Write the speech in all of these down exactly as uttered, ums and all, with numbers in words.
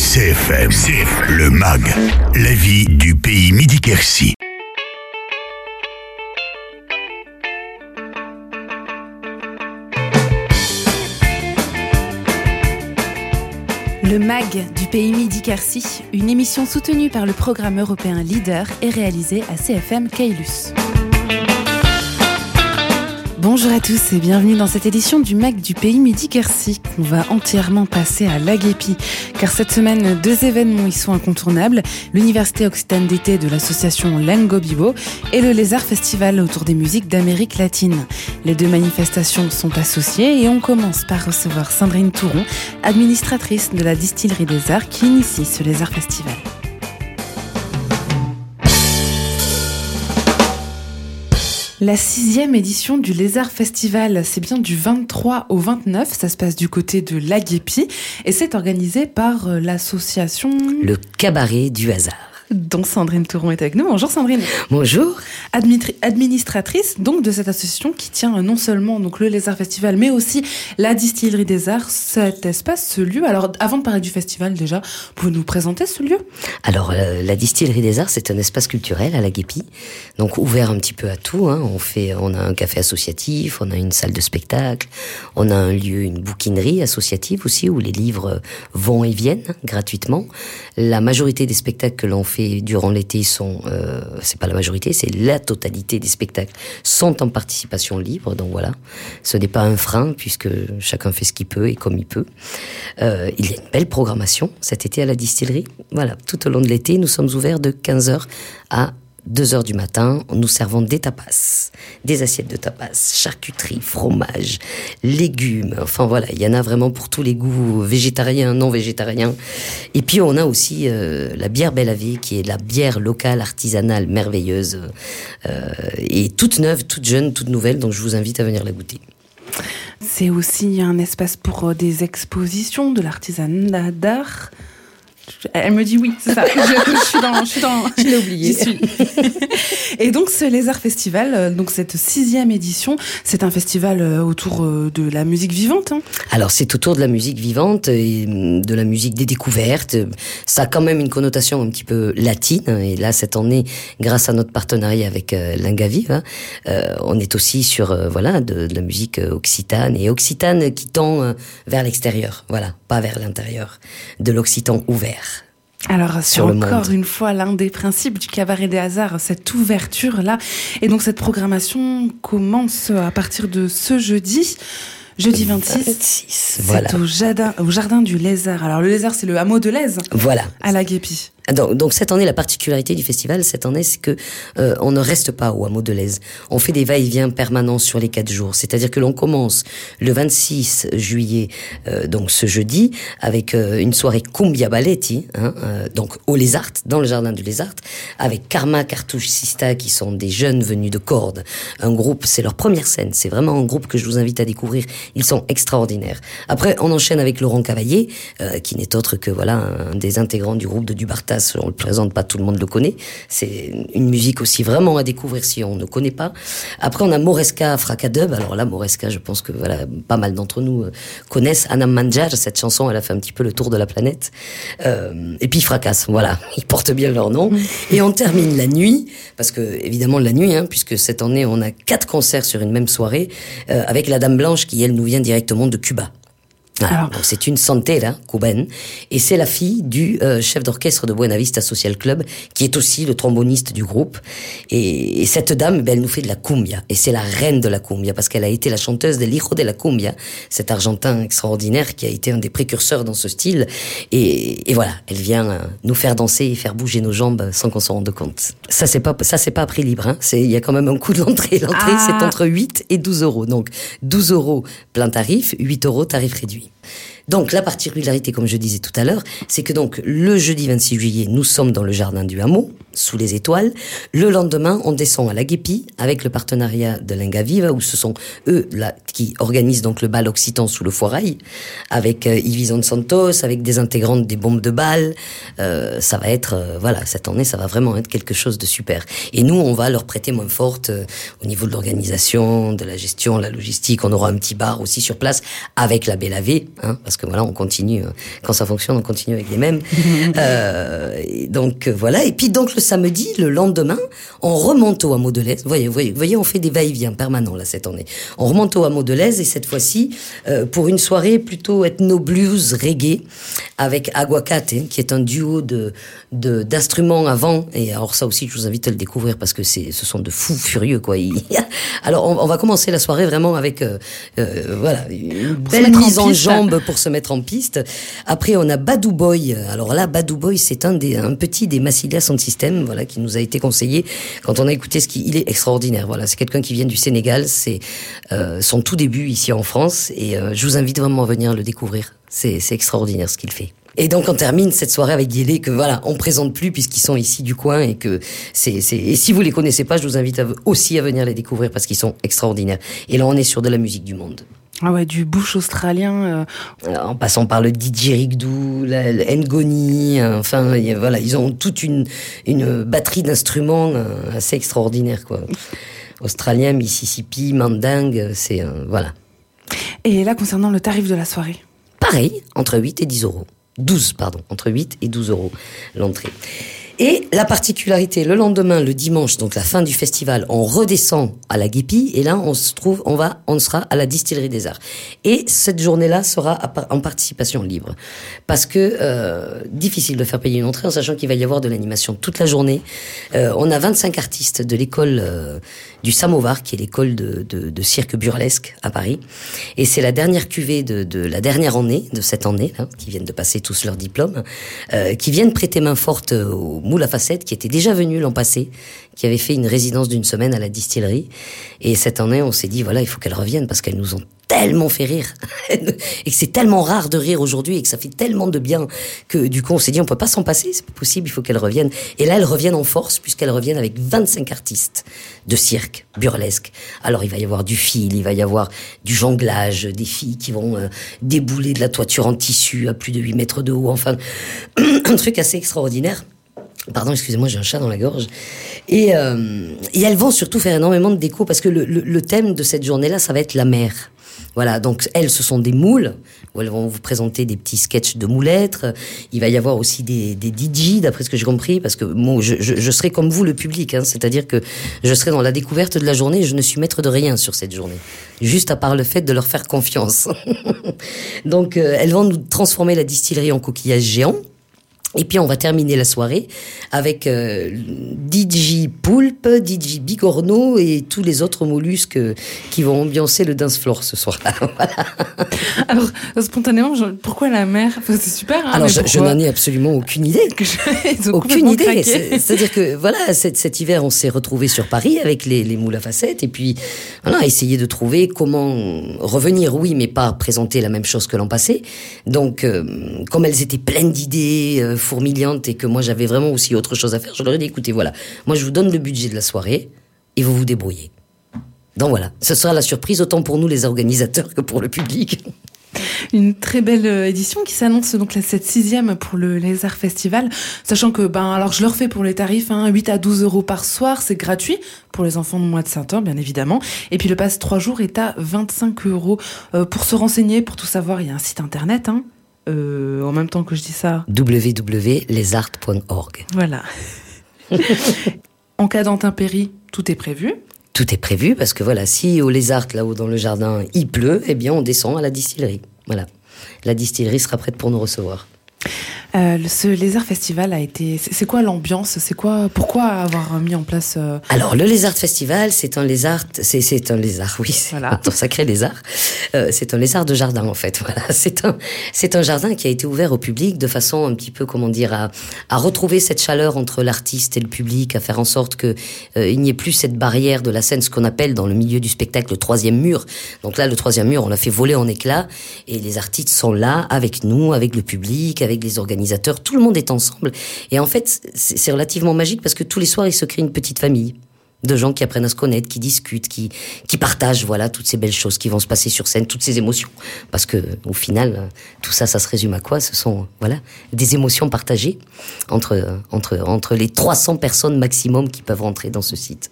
C F M, C F M, le M A G, la vie du pays Midi-Quercy. Le M A G du pays Midi-Quercy, une émission soutenue par le programme européen Leader et réalisée à C F M Caylus. Bonjour à tous et bienvenue dans cette édition du M A G du pays Midi-Quercy qu'on va entièrement passer à La Guépie. Car cette semaine, deux événements y sont incontournables, l'Université Occitane d'été de l'association Lengo Bibo et le Lézard Festival autour des musiques d'Amérique latine. Les deux manifestations sont associées et on commence par recevoir Sandrine Touron, administratrice de la distillerie des Arts qui initie ce Lézard Festival. La sixième édition du Lézard Festival, c'est bien du vingt-trois au vingt-neuf, ça se passe du côté de La Guépie et c'est organisé par l'association... Le Cabaret du Hasard. Dont Sandrine Touron est avec nous. Bonjour Sandrine. Bonjour. Admitri- administratrice donc de cette association qui tient non seulement donc le Lézard Festival, mais aussi la distillerie des Arts, cet espace, ce lieu. Alors avant de parler du festival déjà, pouvez-vous nous présenter ce lieu ? Alors euh, la distillerie des Arts, c'est un espace culturel à La Guépie, donc ouvert un petit peu à tout. Hein. On fait, on a un café associatif, on a une salle de spectacle, on a un lieu, une bouquinerie associative aussi où les livres vont et viennent gratuitement. La majorité des spectacles que l'on fait durant l'été sont, euh, c'est pas la majorité, c'est la totalité des spectacles sont en participation libre, donc voilà, ce n'est pas un frein puisque chacun fait ce qu'il peut et comme il peut. Euh, il y a une belle programmation cet été à la distillerie, voilà, tout au long de l'été, nous sommes ouverts de quinze heures à deux heures du matin, nous servons des tapas, des assiettes de tapas, charcuterie, fromage, légumes, enfin voilà, il y en a vraiment pour tous les goûts, végétariens, non végétariens. Et puis on a aussi euh, la bière Belle à Vie, qui est la bière locale, artisanale, merveilleuse, euh, et toute neuve, toute jeune, toute nouvelle, donc je vous invite à venir la goûter. C'est aussi un espace pour des expositions, de l'artisanat d'art. Elle me dit oui, c'est ça. Je, je suis dans, je suis dans. Je l'ai oublié. J'y suis. Et donc ce Lézard Festival, donc cette sixième édition, c'est un festival autour de la musique vivante. Hein. Alors c'est autour de la musique vivante et de la musique des découvertes. Ça a quand même une connotation un petit peu latine. Et là cette année, grâce à notre partenariat avec euh, Lingavive, hein, euh, on est aussi sur euh, voilà de, de la musique occitane et occitane qui tend euh, vers l'extérieur. Voilà, pas vers l'intérieur, de l'occitan ouvert. Alors, c'est encore une fois l'un des principes du Cabaret des Hasards, cette ouverture-là. Et donc, cette programmation commence à partir de ce jeudi. Jeudi vingt-six, vingt-six c'est voilà. au jardin, au jardin du Lézard. Alors, le Lézard, c'est le hameau de Lèze. Voilà. À La Guépie. Donc, donc cette année, la particularité du festival cette année, c'est que euh, on ne reste pas au hameau de Lèze. On fait des va-et-vient permanents sur les quatre jours. C'est-à-dire que l'on commence le vingt-six juillet, euh, donc ce jeudi, avec euh, une soirée Cumbia Balletti, hein, euh, donc au Lézard, dans le jardin du Lézard, avec Karma Cartouche Sista, qui sont des jeunes venus de Cordes. Un groupe, c'est leur première scène. C'est vraiment un groupe que je vous invite à découvrir. Ils sont extraordinaires. Après, on enchaîne avec Laurent Cavaillé, euh, qui n'est autre que voilà un des intégrants du groupe de Dubartas. On le présente pas, tout le monde le connaît. C'est une musique aussi vraiment à découvrir si on ne connaît pas. Après, on a Moresca Fracadub. Alors là, Moresca, je pense que voilà, pas mal d'entre nous euh, connaissent Anam Manjar. Cette chanson, elle a fait un petit peu le tour de la planète. Euh, et puis Fracas, voilà, ils portent bien leur nom. Et on termine la nuit, parce que évidemment la nuit, hein, puisque cette année on a quatre concerts sur une même soirée, euh, avec la Dame Blanche qui elle nous vient directement de Cuba. Voilà. Alors, donc c'est une santera cubaine et c'est la fille du euh, chef d'orchestre de Buena Vista Social Club qui est aussi le tromboniste du groupe et, et cette dame ben, elle nous fait de la cumbia et c'est la reine de la cumbia parce qu'elle a été la chanteuse de l'Hijo de la Cumbia, cet Argentin extraordinaire qui a été un des précurseurs dans ce style et, et voilà, elle vient euh, nous faire danser et faire bouger nos jambes sans qu'on s'en rende compte. Ça c'est pas ça c'est pas à prix libre, hein. C'est il y a quand même un coût de l'entrée. L'entrée ah. c'est entre huit et douze euros, donc douze euros plein tarif, huit euros tarif réduit. Donc la particularité, comme je disais tout à l'heure, c'est que donc le jeudi vingt-six juillet, nous sommes dans le jardin du hameau. sous les étoiles. Le lendemain, on descend à la Guépie avec le partenariat de Linga Viva, où ce sont eux là qui organisent donc le bal occitan sous le Foirail, avec euh, Yvison Santos, avec des intégrantes des bombes de bal. Euh, ça va être, euh, voilà, cette année, ça va vraiment être quelque chose de super. Et nous, on va leur prêter main forte euh, au niveau de l'organisation, de la gestion, la logistique. On aura un petit bar aussi sur place avec la Belle Ave, hein, parce que voilà, on continue, euh, quand ça fonctionne, on continue avec les mêmes. euh, et donc euh, voilà. Et puis donc le samedi, le lendemain, on remonte au hameau de l'Aise. Vous voyez, vous voyez, vous voyez, on fait des va-et-vient permanents là cette année. On remonte au hameau de l'Aise et cette fois-ci euh, pour une soirée plutôt ethno-blues reggae avec Aguacate, hein, qui est un duo de, de d'instruments à vent. Et alors ça aussi, je vous invite à le découvrir parce que c'est, ce sont de fous furieux quoi. Alors on, on va commencer la soirée vraiment avec euh, euh, voilà une belle mise en, en jambe pour se mettre en piste. Après on a Badou Boy. Alors là, Badou Boy, c'est un des un petit des Massilia Sound System. Voilà, qui nous a été conseillé quand on a écouté ce qui, il est extraordinaire. Voilà, c'est quelqu'un qui vient du Sénégal, c'est euh, son tout début ici en France, et euh, je vous invite vraiment à venir le découvrir. C'est, c'est extraordinaire ce qu'il fait. Et donc on termine cette soirée avec Guélé que voilà, on présente plus puisqu'ils sont ici du coin et que c'est, c'est, et si vous les connaissez pas, je vous invite à, aussi à venir les découvrir parce qu'ils sont extraordinaires. Et là on est sur de la musique du monde. Ah ouais, du bush australien. Euh... En passant par le didgeridoo, la, le ngoni, euh, enfin y a, voilà, ils ont toute une une batterie d'instruments euh, assez extraordinaire quoi. Australien, Mississippi, mandingue, c'est euh, voilà. Et là concernant le tarif de la soirée. Pareil, entre huit et dix euros. douze, pardon, entre huit et douze euros l'entrée. Et la particularité, le lendemain, le dimanche, donc la fin du festival, on redescend à la Guépie et là, on se trouve, on va, on sera à la Distillerie des Arts. Et cette journée-là sera en participation libre. Parce que, euh, difficile de faire payer une entrée en sachant qu'il va y avoir de l'animation toute la journée. Euh, on a vingt-cinq artistes de l'école euh, du Samovar, qui est l'école de, de, de cirque burlesque à Paris. Et c'est la dernière cuvée de, de la dernière année, de cette année, là, qui viennent de passer tous leurs diplômes, euh, qui viennent prêter main forte au Moule à Facettes, qui était déjà venu l'an passé, qui avait fait une résidence d'une semaine à la distillerie. Et cette année, on s'est dit, voilà, il faut qu'elle revienne parce qu'elles nous ont tellement fait rire. Et que c'est tellement rare de rire aujourd'hui et que ça fait tellement de bien que du coup, on s'est dit, on peut pas s'en passer, c'est pas possible, il faut qu'elle revienne. Et là, elles reviennent en force puisqu'elles reviennent avec vingt-cinq artistes de cirque burlesque. Alors, il va y avoir du fil, il va y avoir du jonglage, des filles qui vont euh, débouler de la toiture en tissu à plus de huit mètres de haut. Enfin, un truc assez extraordinaire. Pardon, excusez-moi, j'ai un chat dans la gorge. Et, euh, et elles vont surtout faire énormément de déco parce que le, le, le thème de cette journée-là, ça va être la mer. Voilà, donc elles, ce sont des moules, où elles vont vous présenter des petits sketchs de moulettres. Il va y avoir aussi des, des D J, d'après ce que j'ai compris, parce que moi, je, je, je serai comme vous, le public, hein, c'est-à-dire que je serai dans la découverte de la journée et je ne suis maître de rien sur cette journée, juste à part le fait de leur faire confiance. Donc, euh, elles vont nous transformer la distillerie en coquillage géant. Et puis on va terminer la soirée avec euh, D J Poulpe, D J Bigorneau et tous les autres mollusques qui vont ambiancer le dance floor ce soir-là. Voilà. Alors spontanément, je, pourquoi la mer? Enfin, c'est super. Hein, Alors mais je, je n'en ai absolument aucune idée. Aucune idée. C'est, c'est-à-dire que voilà, cet, cet hiver, on s'est retrouvés sur Paris avec les, les moules à facettes et puis voilà, essayer de trouver comment revenir, oui, mais pas présenter la même chose que l'an passé. Donc euh, comme elles étaient pleines d'idées. Euh, fourmiliante et que moi j'avais vraiment aussi autre chose à faire, je leur ai dit écoutez voilà, moi je vous donne le budget de la soirée et vous vous débrouillez. Donc voilà, ce sera la surprise autant pour nous les organisateurs que pour le public. Une très belle édition qui s'annonce donc là, cette sixième pour le Lézard Festival, sachant que ben alors je le refais pour les tarifs, hein, huit à douze euros par soir, c'est gratuit pour les enfants de moins de cinq ans bien évidemment, et puis le pass trois jours est à vingt-cinq euros. Euh, pour se renseigner, pour tout savoir, il y a un site internet, hein. Euh, en même temps que je dis ça, w w w point les arts point org. Voilà. En cas d'intempérie, tout est prévu. Tout est prévu parce que voilà, si au Les Arts, là-haut dans le jardin, il pleut, eh bien on descend à la distillerie. Voilà, la distillerie sera prête pour nous recevoir. Euh, ce Lézard Festival a été... C'est quoi l'ambiance? C'est quoi... Pourquoi avoir mis en place... Euh... Alors, le Lézard Festival, c'est un lézard... C'est, c'est un lézard, oui. C'est voilà. Un sacré lézard. Euh, c'est un lézard de jardin, en fait. Voilà. C'est un, c'est un jardin qui a été ouvert au public de façon un petit peu, comment dire, à, à retrouver cette chaleur entre l'artiste et le public, à faire en sorte que euh, il n'y ait plus cette barrière de la scène, ce qu'on appelle dans le milieu du spectacle le troisième mur. Donc là, le troisième mur, on l'a fait voler en éclats et les artistes sont là avec nous, avec le public, avec avec les organisateurs, tout le monde est ensemble. Et en fait, c'est, c'est relativement magique parce que tous les soirs, il se crée une petite famille de gens qui apprennent à se connaître, qui discutent, qui, qui partagent, voilà, toutes ces belles choses qui vont se passer sur scène, toutes ces émotions. Parce que, au final, tout ça, ça se résume à quoi? Ce sont, voilà, des émotions partagées entre, entre, entre les trois cents personnes maximum qui peuvent rentrer dans ce site.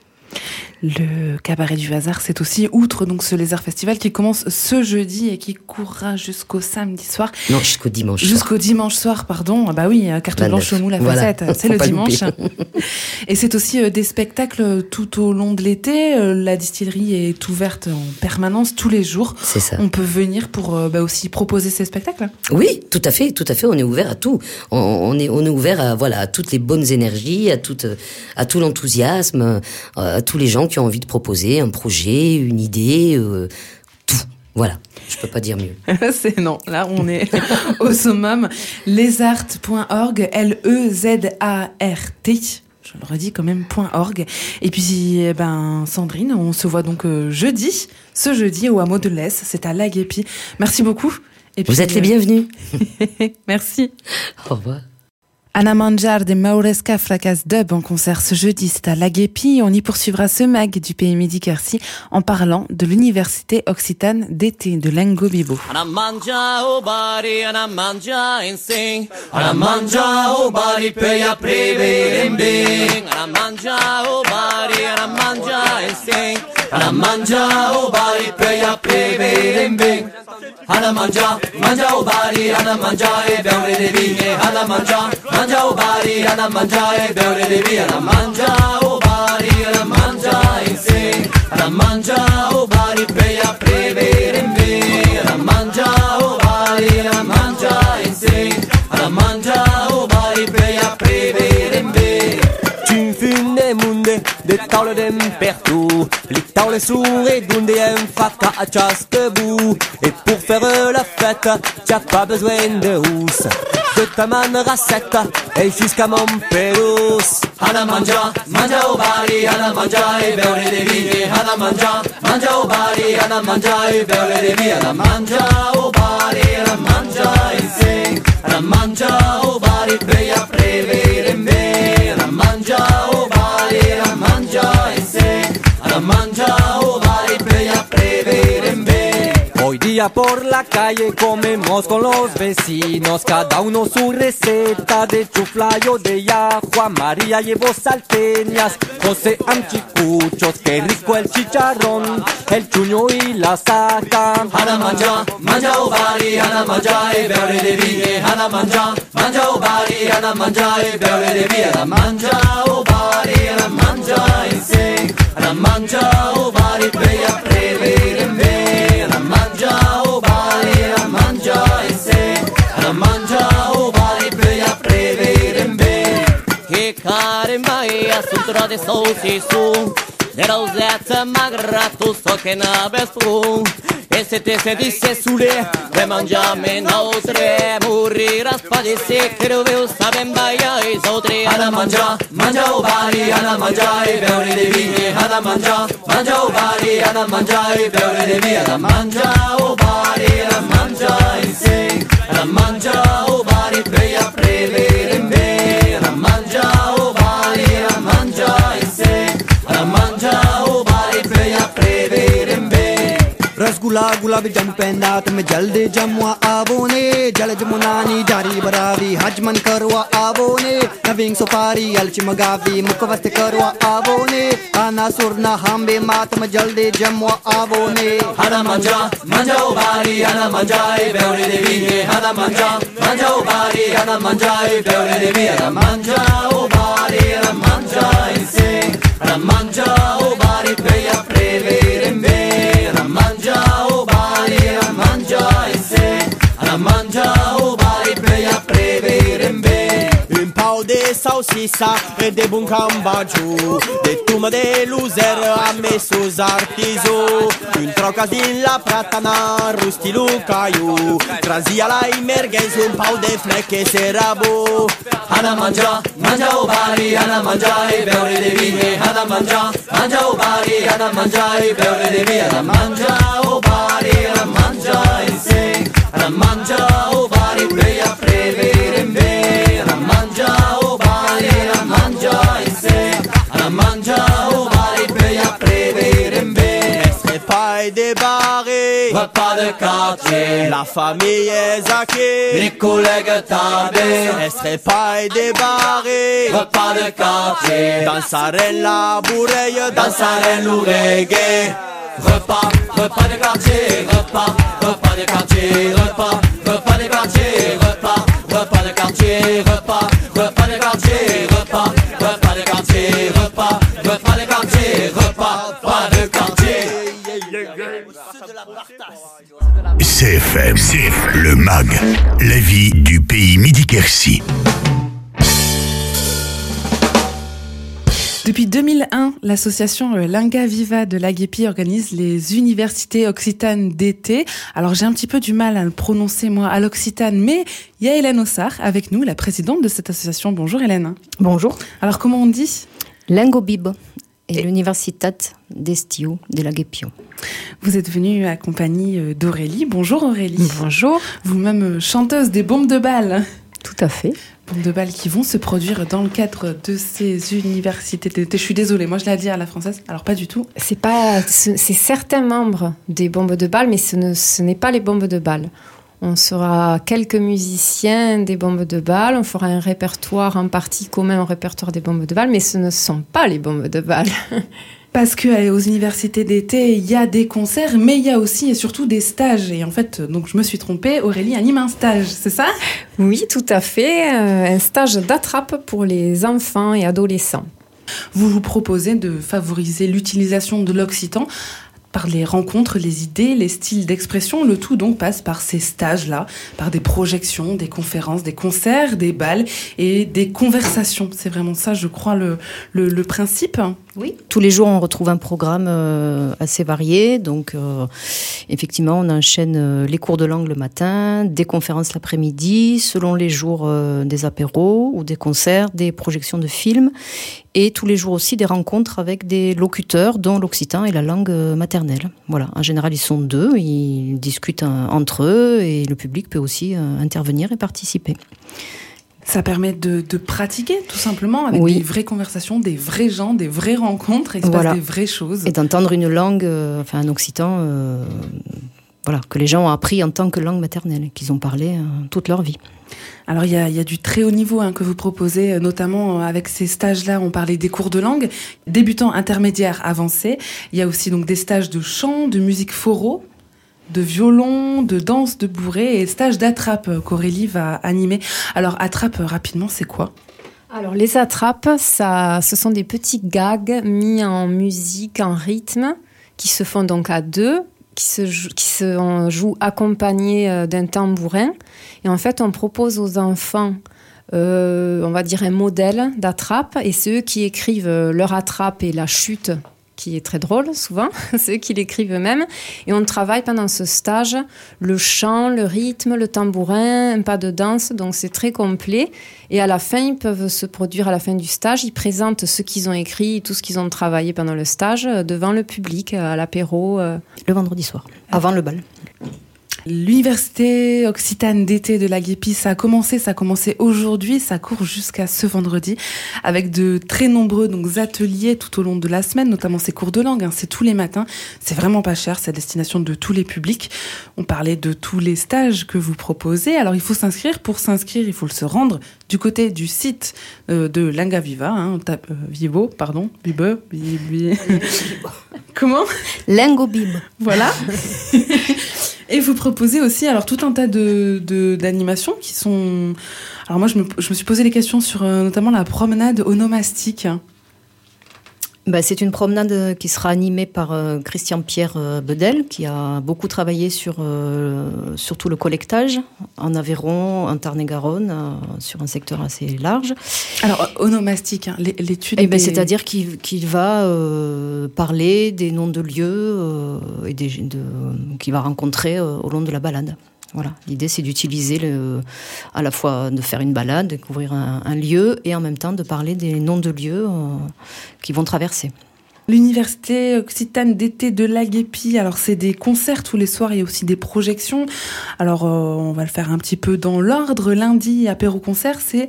Le Cabaret du Hasard, c'est aussi, outre donc ce Lézard Festival qui commence ce jeudi et qui courra jusqu'au samedi soir. Non, jusqu'au dimanche jusqu'au soir. Jusqu'au dimanche soir, pardon. Ah bah oui, carte la blanche au mou, la voilà. facette, c'est le dimanche. Et c'est aussi euh, des spectacles tout au long de l'été. Euh, la distillerie est ouverte en permanence tous les jours. C'est ça. On peut venir pour euh, bah, aussi proposer ces spectacles. Oui, tout à fait, tout à fait. On est ouvert à tout. On, on est, on est ouvert à voilà, à toutes les bonnes énergies, à toute, à tout l'enthousiasme, à tous les gens qui ont envie de proposer un projet, une idée, euh, tout. Voilà, je peux pas dire mieux. C'est non, là on est au summum. Lézart point org, L E Z A R T. Je le redis quand même, .org. Et puis, eh ben, Sandrine, on se voit donc euh, jeudi, ce jeudi au hameau de l'Est. C'est à La Guépie. Merci beaucoup. Et puis, vous êtes les bienvenus. Merci. Au revoir. Anna Manjar des Mauresca Fracas Dub en concert ce jeudi, c'est à La Guépie. On y poursuivra ce mag du Pays Midi Quercy en parlant de l'Université Occitane d'été de Lengo Bibo. Anna mangia o bari, Anna mangia in sing, Anna mangia o bari per ya preve in bing, Anna mangia o bari, Anna mangia in sing, Anna mangia o bari per ya preve in bing. Anna mangia, mangia o bari, Anna mangia e beure le vigne, Anna mangia, mangia o bari, Anna mangia e beure le vigne, Anna mangia o bari, Anna mangia in sing, Anna mangia o bari per ya prevere in me, Anna mangia o bari, Anna mangia in sing, Anna mangia o bari per ya prevere in me. Tu funne munde de tavle dem partout, les tavles sourds et d'unde un fracas à chaque bout. Et pour faire la fête, t'as pas besoin de housse, de ta manne racette et jusqu'à mon pelos. Anna mangia, mangia o bari, Anna mangia e beure le vigne, Anna mangia, mangia o bari, Anna mangia e beure le vigne, Anna mangia o bari, Anna mangia in sing, Anna mangia o bari per ya prevere in me, Anna mangia o bari, Anna mangia in sing, Anna mangia o bari per ya prevere in me. Hoy día por la calle comemos con los vecinos, cada uno su receta de chuflayo de yahua. María llevó salteñas, José anchicuchos, qué rico el chicharrón, el chuño y la saca. Anna mangia, mangia o bari, Anna mangia e beure le vigne, Anna mangia, mangia o bari, Anna mangia e beure le vigne, Anna mangia o bari, Anna mangia in sing, Anna mangia o bari per ya prevere in me, Anna mangia o bari, Anna mangia in sing, Anna mangia o bari per ya prevere in me. Che care mai assuntura de sauci su, de rosetta magra tu so che n'aves tu. E se te se disse sule, e mangiame inoltre, morirà spadesse, che dove saben baia e sotre. Anna mangia, mangia o bari, Anna mangia e beure le vigne, Anna mangia, mangia o bari, Anna mangia e beure le vigne, Anna mangia o bari, Anna mangia in sing, Anna mangia o bari per ya prevere in me, Anna mangia o bari, Anna mangia in sing, Anna mangia o bari per ya prevere in me. Rasgulla गुलाब जम पैंदा तुम जल्दी जमुआ आवो ने जल जमुनानी जारी बरावी हजमन करवा आवो ने नविंग सुपारी अलची मगावी मुकवस्त करवा आवो ने आना सुरना हमबे मातम जल्दी जमुआ आवो ने. Anna mangia, mangia o bari, Anna mangia e beure le vigne, Anna mangia, mangia o bari, Anna mangia e beure le vigne, Anna mangia o bari, Anna mangia in sing, Anna mangia o bari per ya prevere in me, Anna mangia o bari, Anna mangia in sing, Anna mangia o bari per ya prevere in me. Un pau de salsissa e de bun cambaggiù, de tuma de luzer a messo zartiso, un trocas din la pratana rusti lucaiu, trazia la emergenza un pau de flecche serabo. Anna mangia, mangia o bari, Anna mangia e beure le vigne, Anna mangia, mangia o bari, Anna mangia e beure le vigne, Anna mangia o bari, Anna mangia in sing, Anna mangia o bari bari pe a prevere me la mangia o bari la mangia in se la mangia o bari pe a prevere me Serait pas débarré, repas de quartier la famille est zaquée. les collègues tardés Elle serait pas débarré, repas de quartier danserait la bourreille, danserait le reggae repas repas de quartier repas repas de quartier repas repas de quartier repas repas de quartier repas repas de quartier repas repas de quartier repas repas de quartier repas repas de quartier. C F M, C F M, le M A G, la vie du pays Midi-Quercy. Depuis deux mille un, l'association Linga Viva de l'Aguépi organise les universités occitanes d'été. Alors j'ai un petit peu du mal à le prononcer moi à l'occitane, mais il y a Hélène Ossard avec nous, la présidente de cette association. Bonjour Hélène. Bonjour. Alors comment on dit ? Lingobib et l'Universitat d'Estiu de l'Aguépio. Vous êtes venue accompagnée d'Aurélie. Bonjour Aurélie. Bonjour. Vous-même chanteuse des bombes de balles. Tout à fait. Bombes de balles qui vont se produire dans le cadre de ces universités d'été. Je suis désolée, moi je l'ai dit à la française, alors pas du tout. C'est pas, c'est certains membres des bombes de balles, mais ce, ne, ce n'est pas les bombes de balles. On sera quelques musiciens des bombes de balles, on fera un répertoire en partie commun au répertoire des bombes de balles, mais ce ne sont pas les bombes de balles. Parce qu'aux universités d'été, il y a des concerts, mais il y a aussi et surtout des stages. Et en fait, donc je me suis trompée, Aurélie anime un stage, c'est ça ? Oui, tout à fait. Euh, un stage d'attrape pour les enfants et adolescents. Vous vous proposez de favoriser l'utilisation de l'occitan par les rencontres, les idées, les styles d'expression. Le tout donc passe par ces stages-là, par des projections, des conférences, des concerts, des balles et des conversations. C'est vraiment ça, je crois, le, le, le principe. Oui. Tous les jours, on retrouve un programme euh, assez varié. Donc, euh, effectivement, on enchaîne euh, les cours de langue le matin, des conférences l'après-midi, selon les jours euh, des apéros ou des concerts, des projections de films. Et tous les jours aussi des rencontres avec des locuteurs, dont l'occitan est la langue maternelle. Voilà. En général, ils sont deux, ils discutent un, entre eux et le public peut aussi euh, intervenir et participer. Ça permet de, de pratiquer, tout simplement, avec oui. des vraies conversations, des vrais gens, des vraies rencontres, il se voilà. passe des vraies choses. Et d'entendre une langue, euh, enfin un occitan, euh, voilà, que les gens ont appris en tant que langue maternelle, qu'ils ont parlé euh, toute leur vie. Alors il y a, il y a du très haut niveau hein, que vous proposez, notamment avec ces stages-là, on parlait des cours de langue, débutants, intermédiaires, avancés. Il y a aussi donc des stages de chant, de musique foro, de violon, de danse, de bourrée et stage d'attrape qu'Aurélie va animer. Alors attrape rapidement, c'est quoi ? Alors les attrapes, ça, ce sont des petits gags mis en musique, en rythme, qui se font donc à deux, qui se, jou- qui se jouent accompagnés d'un tambourin. Et en fait, on propose aux enfants, euh, on va dire un modèle d'attrape, et c'est eux qui écrivent leur attrape et la chute, qui est très drôle souvent, c'est eux qui l'écrivent eux-mêmes. Et on travaille pendant ce stage le chant, le rythme, le tambourin, un pas de danse, donc c'est très complet. Et à la fin, ils peuvent se produire à la fin du stage, ils présentent ce qu'ils ont écrit, tout ce qu'ils ont travaillé pendant le stage devant le public, à l'apéro. Le vendredi soir, avant le bal. L'université occitane d'été de l'Aguépi, ça a commencé, ça a commencé aujourd'hui, ça court jusqu'à ce vendredi, avec de très nombreux donc, ateliers tout au long de la semaine, notamment ces cours de langue, hein, c'est tous les matins, c'est vraiment pas cher, c'est à destination de tous les publics. On parlait de tous les stages que vous proposez, alors il faut s'inscrire, pour s'inscrire il faut se rendre du côté du site euh, de Linga Viva, hein, on tape euh, Vivo, pardon, Bibe, Bibi... Comment ? Lingobib. Voilà. Et vous proposez aussi alors tout un tas de, de d'animations qui sont. Alors moi je me je me suis posé des questions sur euh, notamment la promenade onomastique. Ben, c'est une promenade qui sera animée par euh, Christian-Pierre euh, Bedel, qui a beaucoup travaillé sur euh, surtout le collectage en Aveyron, en Tarn-et-Garonne, euh, sur un secteur assez large. Alors onomastique, hein, l'étude. Et ben, des... c'est-à-dire qu'il, qu'il va euh, parler des noms de lieux euh, et des, de, qu'il va rencontrer euh, au long de la balade. Voilà, l'idée c'est d'utiliser le, à la fois de faire une balade, découvrir un, un lieu et en même temps de parler des noms de lieux euh, qui vont traverser. L'Université Occitane d'été de l'Aguépie, alors c'est des concerts tous les soirs, il y a aussi des projections. Alors euh, on va le faire un petit peu dans l'ordre. Lundi, apéro-concert, c'est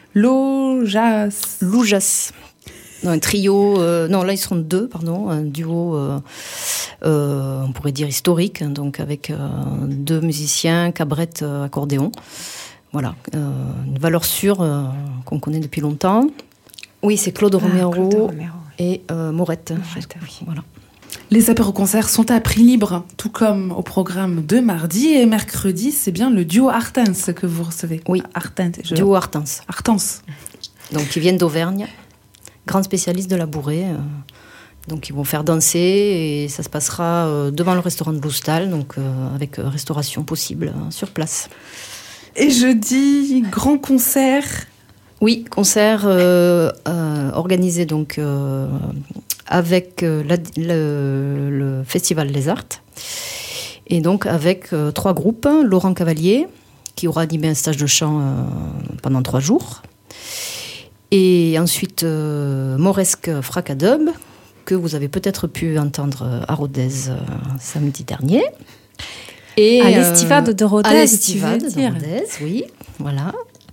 l'Oujas. L'Oujas. Non, un trio, euh, non là ils seront deux, pardon, un duo, euh, euh, on pourrait dire historique, donc avec euh, deux musiciens, cabrette, euh, accordéon. Voilà, euh, une valeur sûre euh, qu'on connaît depuis longtemps. Oui, c'est Claude, ah, Romero, Claude Romero et euh, Morette. Morette oui. Voilà. Les apéro-concerts sont à prix libre, tout comme au programme de mardi et mercredi. C'est bien le duo Artens que vous recevez. Oui, Artens. Je... Duo Artens. Artens. Donc ils viennent d'Auvergne, grands spécialistes de la bourrée. Euh, donc ils vont faire danser et ça se passera euh, devant le restaurant de Loustal, donc euh, avec euh, restauration possible euh, sur place. Et jeudi, grand concert. Oui, concert euh, euh, organisé donc euh, avec euh, la, le, le Festival Les Arts et donc avec euh, trois groupes. Laurent Cavalier qui aura animé un stage de chant euh, pendant trois jours et ensuite euh, Mauresque Fracadub que vous avez peut-être pu entendre à Rodez euh, samedi dernier. Et à l'Estivade de Rodez, à l'Estivade de Rodez, oui, voilà.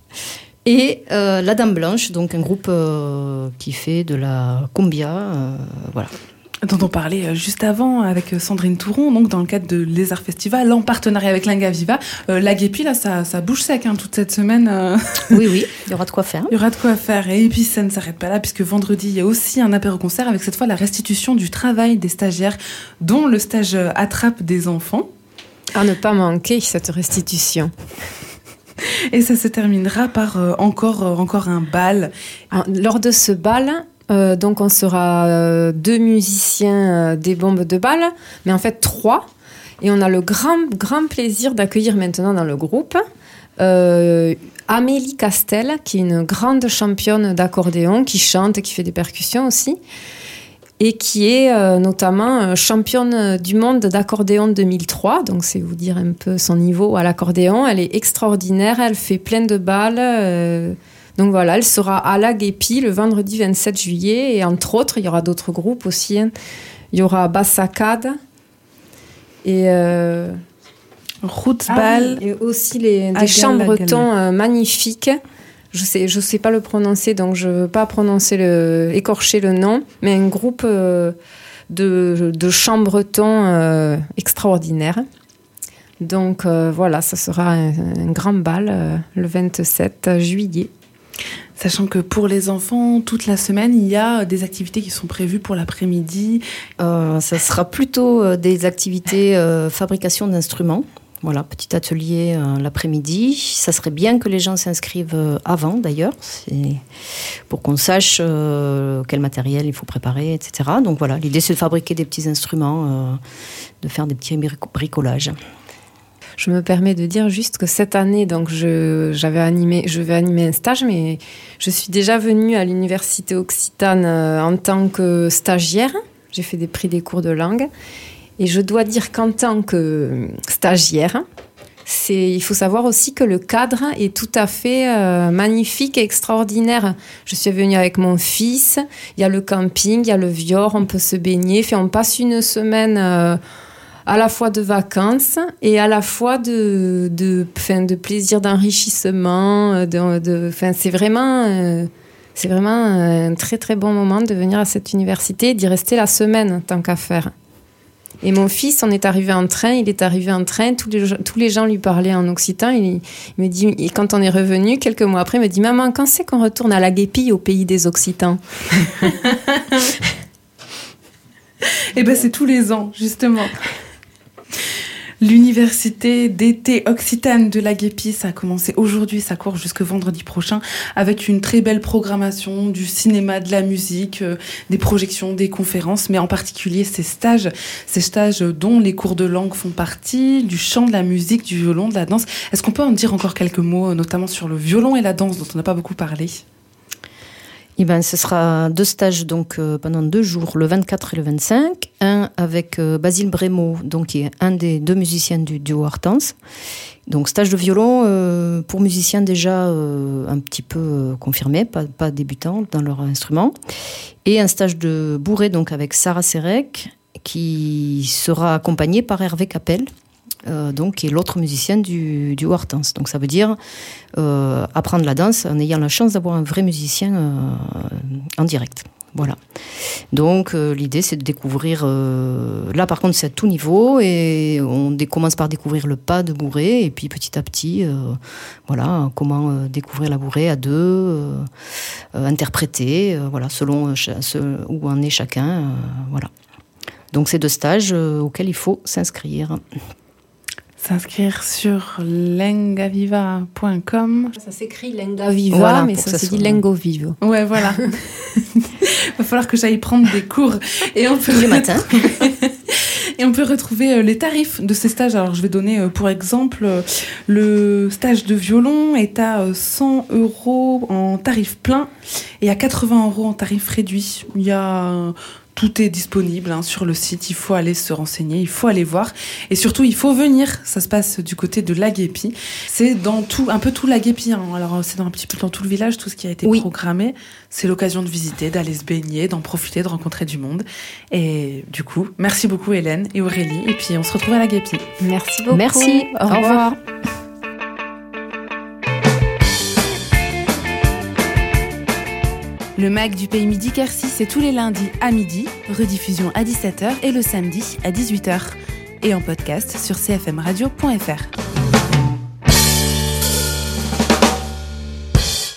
Et euh, la Dame Blanche, donc un groupe euh, qui fait de la cumbia, euh, voilà. Dont on parlait juste avant avec Sandrine Touron, donc dans le cadre de Les Arts Festival, en partenariat avec Linga Viva. Euh, L'Aguépie, là, ça, ça bouge sec hein, toute cette semaine. Euh... Oui, oui, il y aura de quoi faire. Il y aura de quoi faire. Et puis ça ne s'arrête pas là, puisque vendredi, il y a aussi un apéro-concert avec cette fois la restitution du travail des stagiaires, dont le stage Attrape des enfants. À ne pas manquer cette restitution. Et ça se terminera par euh, encore, euh, encore un bal. Alors, lors de ce bal, euh, donc on sera euh, deux musiciens euh, des bombes de bal, mais en fait trois. Et on a le grand, grand plaisir d'accueillir maintenant dans le groupe euh, Amélie Castel, qui est une grande championne d'accordéon, qui chante et qui fait des percussions aussi. Et qui est euh, notamment championne du monde d'accordéon deux mille trois, donc c'est vous dire un peu son niveau à l'accordéon. Elle est extraordinaire, elle fait plein de balles. Euh, donc voilà, elle sera à l'Aguépie le vendredi vingt-sept juillet. Et entre autres, il y aura d'autres groupes aussi. Hein. Il y aura Bassacade et euh, Rootsball. Ah oui, et aussi les, des chambretons euh, magnifiques. Je sais, je sais pas le prononcer, donc je veux pas prononcer le, écorcher le nom, mais un groupe euh, de, de chambretons euh, extraordinaire. Donc euh, voilà, ça sera un, un grand bal euh, le vingt-sept juillet. Sachant que pour les enfants, toute la semaine, il y a des activités qui sont prévues pour l'après-midi. Euh, ça sera plutôt des activités euh, fabrication d'instruments. Voilà, petit atelier euh, l'après-midi. Ça serait bien que les gens s'inscrivent euh, avant, d'ailleurs, c'est pour qu'on sache euh, quel matériel il faut préparer, et cetera. Donc voilà, l'idée c'est de fabriquer des petits instruments, euh, de faire des petits bricolages. Je me permets de dire juste que cette année, donc je, j'avais animé, je vais animer un stage, mais je suis déjà venue à l'Université Occitane euh, en tant que stagiaire. J'ai fait des prix des cours de langue. Et je dois dire qu'en tant que stagiaire, c'est, il faut savoir aussi que le cadre est tout à fait euh, magnifique et extraordinaire. Je suis venue avec mon fils, il y a le camping, il y a le Vior, on peut se baigner. Fait, on passe une semaine euh, à la fois de vacances et à la fois de, de, fin, de plaisir d'enrichissement. De, de, fin, c'est vraiment... Euh, c'est vraiment un très très bon moment de venir à cette université et d'y rester la semaine, tant qu'à faire. Et mon fils, on est arrivé en train, il est arrivé en train, tous les, tous les gens lui parlaient en occitan. Il, il me dit, et quand on est revenu, quelques mois après, il me dit « Maman, quand c'est qu'on retourne à l'Aguépie, au pays des Occitans ?» Eh bien, c'est tous les ans, justement. L'université d'été Occitane de l'Aguépie, ça a commencé aujourd'hui, ça court jusqu'au vendredi prochain, avec une très belle programmation, du cinéma, de la musique, euh, des projections, des conférences, mais en particulier ces stages, ces stages dont les cours de langue font partie, du chant, de la musique, du violon, de la danse. Est-ce qu'on peut en dire encore quelques mots, notamment sur le violon et la danse, dont on n'a pas beaucoup parlé ? Eh ben, ce sera deux stages donc, euh, pendant deux jours, le vingt-quatre et le vingt-cinq. Un avec euh, Basile Brémaud, donc, qui est un des deux musiciens du duo Hortense. Donc stage de violon euh, pour musiciens déjà euh, un petit peu euh, confirmés, pas, pas débutants dans leur instrument. Et un stage de bourré donc avec Sarah Serek, qui sera accompagnée par Hervé Capel, euh, donc, qui est l'autre musicien du, du Hortense. Donc ça veut dire euh, apprendre la danse en ayant la chance d'avoir un vrai musicien euh, en direct. Voilà. Donc euh, l'idée c'est de découvrir, euh, là par contre c'est à tout niveau, et on dé- commence par découvrir le pas de bourré, et puis petit à petit, euh, voilà, comment euh, découvrir la bourrée à deux, euh, euh, interpréter, euh, voilà, selon euh, ch- ce, où en est chacun, euh, voilà. Donc c'est deux stages euh, auxquels il faut s'inscrire. S'inscrire sur lengaviva point com. Ça s'écrit Lengaviva, Voilà, mais pour ça, que ça se dit soit- Lengovivo. Ouais, voilà. Va falloir que j'aille prendre des cours. Et on peut Tous les matins. Et on peut retrouver euh, les tarifs de ces stages. Alors, je vais donner, euh, pour exemple, euh, le stage de violon est à euh, cent euros en tarif plein et à quatre-vingts euros en tarif réduit. Il y a... euh, Tout est disponible hein, sur le site, il faut aller se renseigner, il faut aller voir. Et surtout, il faut venir. Ça se passe du côté de l'Aguépi. C'est dans tout, un peu tout l'Aguépi. Hein. Alors, c'est dans un petit peu dans tout le village, tout ce qui a été Oui. programmé. C'est l'occasion de visiter, d'aller se baigner, d'en profiter, de rencontrer du monde. Et du coup, merci beaucoup Hélène et Aurélie. Et puis, on se retrouve à l'Aguépi. Merci beaucoup. Merci. Au Au revoir. revoir. Le Mag du Pays Midi Quercy, c'est tous les lundis à midi, rediffusion à dix-sept heures et le samedi à dix-huit heures. Et en podcast sur c f m radio point f r.